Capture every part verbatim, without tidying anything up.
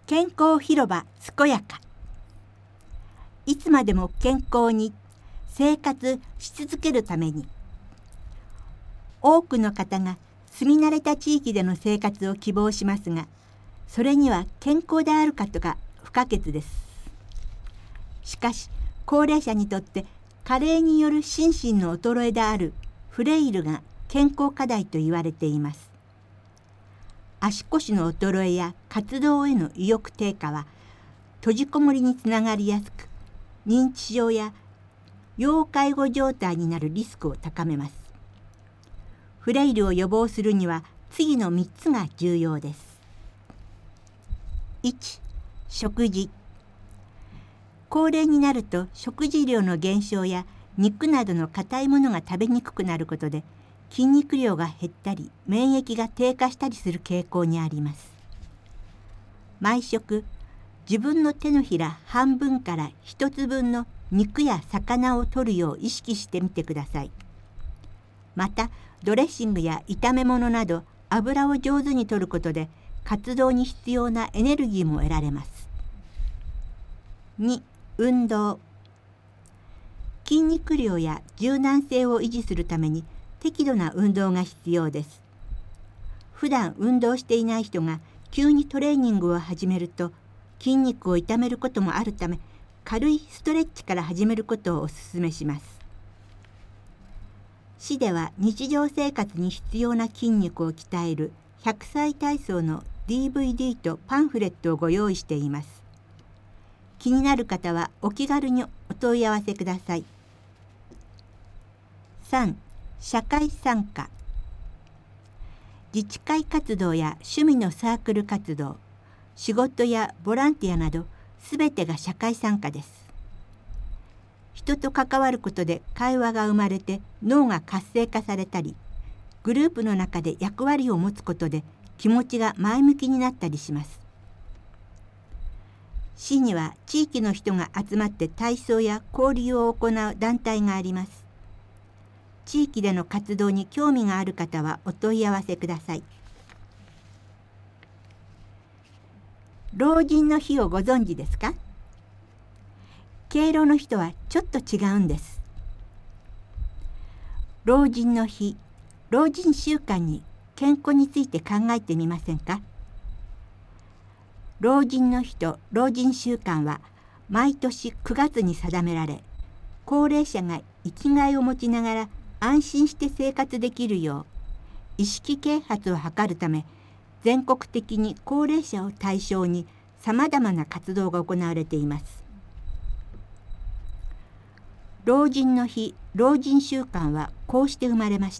健康広場健やか。いつまでも健康に生活し続けるために、多くの方が住み慣れた地域での生活を希望しますが、それには健康であることが不可欠です。しかし高齢者にとって加齢による心身の衰えであるフレイルが健康課題と言われています。足腰の衰えや活動への意欲低下は閉じこもりにつながりやすく、認知症や要介護状態になるリスクを高めます。フレイルを予防するには次のみっつが重要です。いち、食事。高齢になると食事量の減少や肉などの硬いものが食べにくくなることで筋肉量が減ったり免疫が低下したりする傾向にあります。毎食自分の手のひら半分からひとつぶんの肉や魚を摂るよう意識してみてください。またドレッシングや炒め物など油を上手に摂ることで活動に必要なエネルギーも得られます。に、運動。筋肉量や柔軟性を維持するために適度な運動が必要です。普段運動していない人が急にトレーニングを始めると筋肉を痛めることもあるため、軽いストレッチから始めることをお勧めします。市では日常生活に必要な筋肉を鍛えるひゃくさい体操の ディーブイディー とパンフレットをご用意しています。気になる方はお気軽にお問い合わせください。さん、社会参加。自治会活動や趣味のサークル活動、仕事やボランティアなどすべてが社会参加です。人と関わることで会話が生まれて脳が活性化されたり、グループの中で役割を持つことで気持ちが前向きになったりします。市には地域の人が集まって体操や交流を行う団体があります。地域での活動に興味がある方はお問い合わせください。老人の日をご存知ですか？敬老の人はちょっと違うんです。老人の日、老人週間に健康について考えてみませんか？老人の日と老人週間は毎年くがつに定められ、高齢者が生きがいを持ちながら安心して生活できるよう意識啓発を図るため、全国的に高齢者を対象にさまざまな活動が行われています。老人の日、老人週間はこうして生まれました。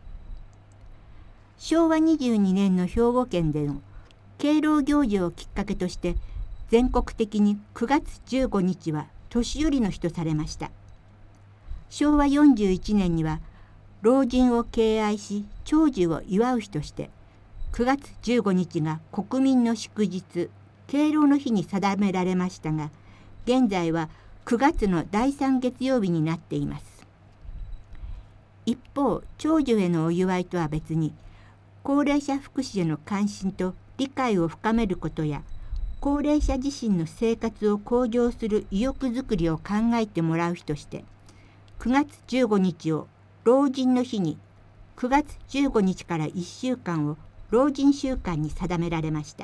しょうわにじゅうにねんの兵庫県での敬老行事をきっかけとして全国的にくがつじゅうごにちは年寄りの日とされました。しょうわよんじゅういちねんには老人を敬愛し長寿を祝う日としてくがつじゅうごにちが国民の祝日敬老の日に定められましたが、現在はくがつのだいさん月曜日になっています。一方、長寿へのお祝いとは別に高齢者福祉への関心と理解を深めることや、高齢者自身の生活を向上する意欲づくりを考えてもらう日としてくがつじゅうごにちを老人の日に、くがつじゅうごにちからいっしゅうかんを老人週間に定められました。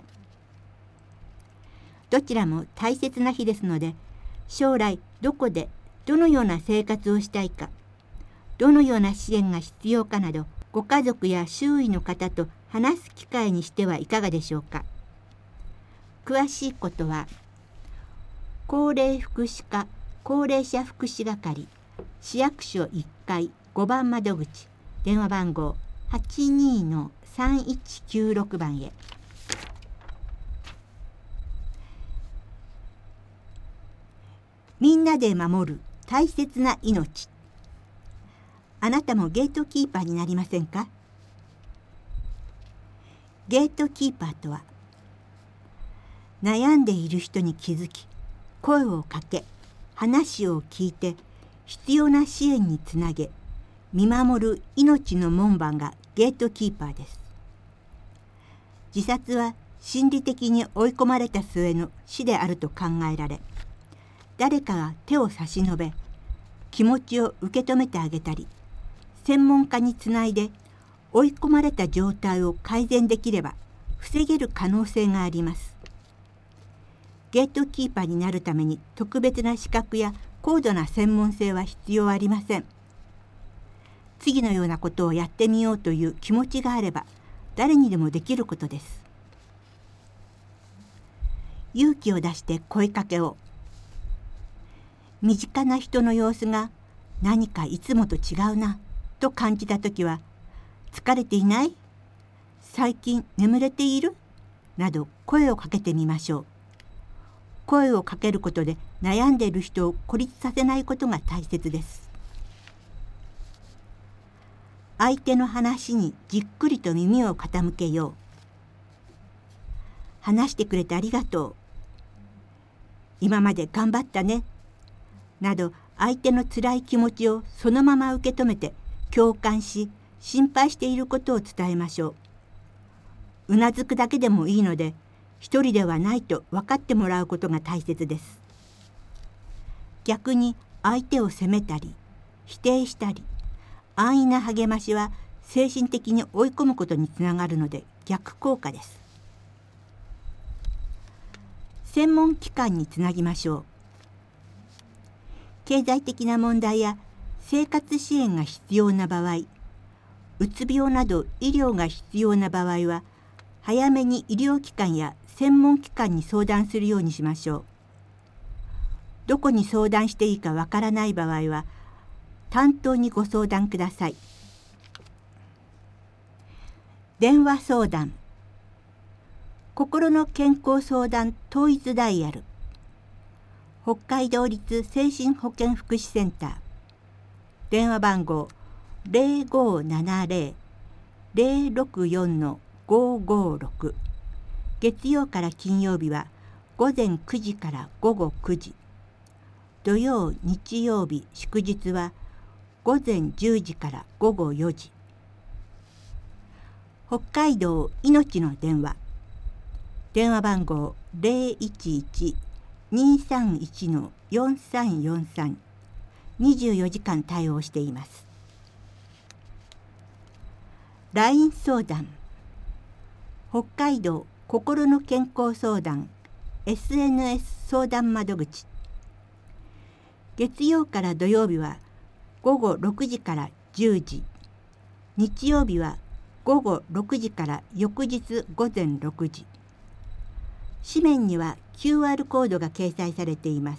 どちらも大切な日ですので、将来どこでどのような生活をしたいか、どのような支援が必要かなど、ご家族や周囲の方と話す機会にしてはいかがでしょうか。詳しいことは高齢福祉課高齢者福祉係市役所いっかいごばん窓口、電話番号 はちにーのさんいちきゅうろく 番へ。みんなで守る大切な命。あなたもゲートキーパーになりませんか？ゲートキーパーとは、悩んでいる人に気づき、声をかけ、話を聞いて、必要な支援につなげ、見守る命の門番がゲートキーパーです。自殺は心理的に追い込まれた末の死であると考えられ、誰かが手を差し伸べ気持ちを受け止めてあげたり、専門家につないで追い込まれた状態を改善できれば防げる可能性があります。ゲートキーパーになるために特別な資格や高度な専門性は必要ありません。次のようなことをやってみようという気持ちがあれば誰にでもできることです。勇気を出して声かけを。身近な人の様子が何かいつもと違うなと感じたときは、疲れていない？最近眠れている？など声をかけてみましょう。声をかけることで悩んでいる人を孤立させないことが大切です。相手の話にじっくりと耳を傾けよう。話してくれてありがとう。今まで頑張ったね。など相手のつらい気持ちをそのまま受け止めて共感し、心配していることを伝えましょう。うなずくだけでもいいので、一人ではないと分かってもらうことが大切です。逆に相手を責めたり否定したり、安易な励ましは精神的に追い込むことにつながるので逆効果です。専門機関につなぎましょう。経済的な問題や生活支援が必要な場合、うつ病など医療が必要な場合は、早めに医療機関や専門機関に相談するようにしましょう。どこに相談していいかわからない場合は、担当にご相談ください。電話相談。心の健康相談統一ダイヤル。北海道立精神保健福祉センター。電話番号 ゼロごーななゼロ ゼロろくよん ごーごーろく。月曜から金曜日は午前くじから午後くじ。土曜、日曜日、祝日は午前じゅうじから午後よじ。北海道いのちの電話。電話番号 ゼロいちいち にーさんいち よんさんよんさん。にじゅうよじかん対応しています。ライン 相談。北海道心の健康相談 エスエヌエス 相談窓口。月曜から土曜日は午後ろくじからじゅうじ。日曜日は午後ろくじから翌日午前ろくじ。紙面には キューアール コードが掲載されています。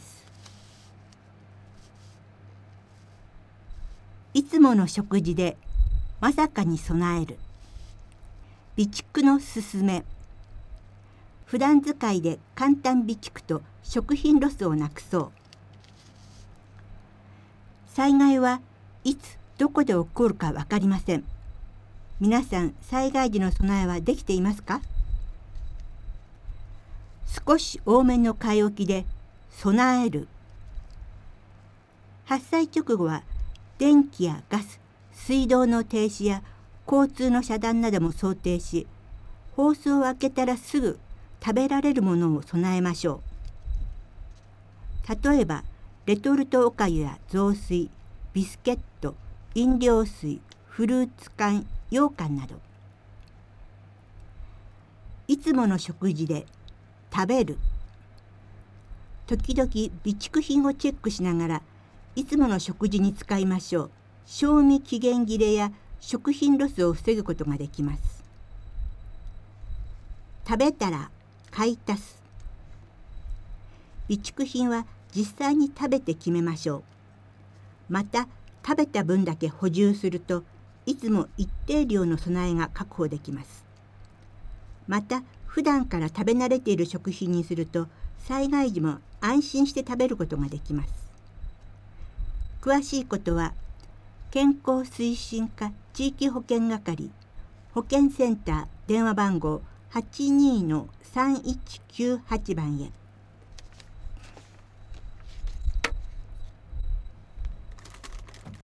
いつもの食事でまさかに備える。備蓄のすすめ。普段使いで簡単備蓄と食品ロスをなくそう。災害はいつどこで起こるか分かりません。皆さん、災害時の備えはできていますか？少し多めの買い置きで備える。発災直後は電気やガス、水道の停止や交通の遮断なども想定し、放送を開けたらすぐ食べられるものを備えましょう。例えばレトルトおかゆや雑炊、ビスケット、飲料水、フルーツ缶、羊羹など。いつもの食事で食べる。時々備蓄品をチェックしながらいつもの食事に使いましょう。賞味期限切れや食品ロスを防ぐことができます。食べたら買い足す。備蓄品は実際に食べて決めましょう。また食べた分だけ補充するといつも一定量の備えが確保できます。また普段から食べ慣れている食品にすると災害時も安心して食べることができます。詳しいことは健康推進課地域保健係保健センター電話番号 はちにーのさんいちきゅうはち 番へ。